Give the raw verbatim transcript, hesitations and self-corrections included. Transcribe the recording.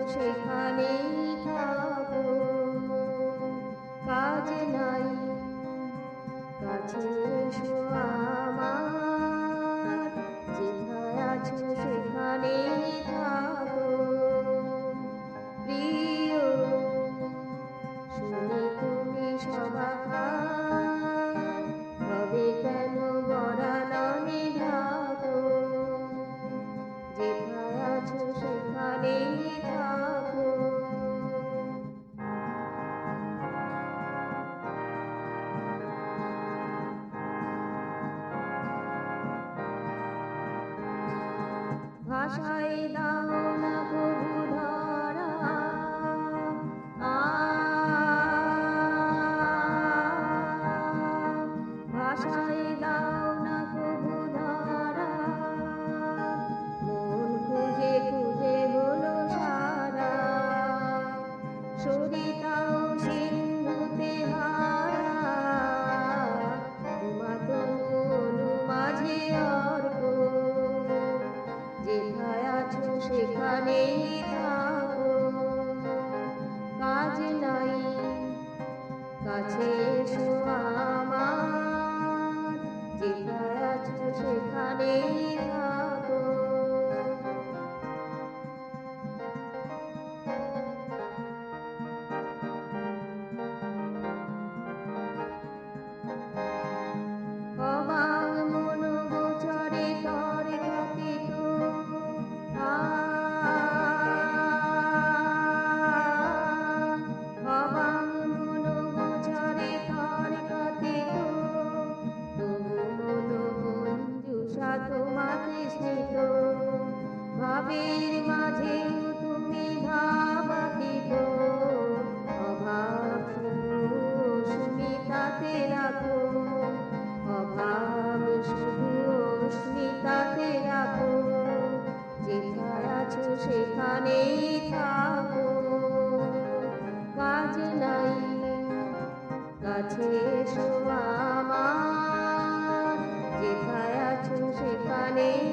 সেখানেই থাকো, কাজ নাই কাছে এসো আমার, যেথায় আছো সেখানেই থাকো। প্রিয় শুনে তুমি সবাকার, তবে কেন বরাননে ঢাকো, যেথায় আছো সেখানেই থাকো। ভাষায় দাও না কবু ধরা, আ ভাষায় দাও না কবু ধরা, মন খুঁজে খুঁজে হলো সারা, সরিতাও সিন্ধুতে হারা, তোমাতনু মাঝে অর্ক, যেথায় আছো সেখানেই থাকো, কাজ নাই কাছে এসো আমার, যেথায় আছো সেখানেই থাকো। অবাক মন গোচরে তর কথিত, অবাক মন গোচরে তর কথিত, তবু মন মঞ্জুষা তোমাতে স্মৃত, ভাবের মাঝে তুমি ধাবাতীত, অভাব শুধু স্মিতাতে রাখো, অভাব শুধু স্মিতাতে রাখো, যেথায় আছো সেখানেই থাকো, কাজ নাই কাছে এসো আমার, যেথায় আছো সেখানেই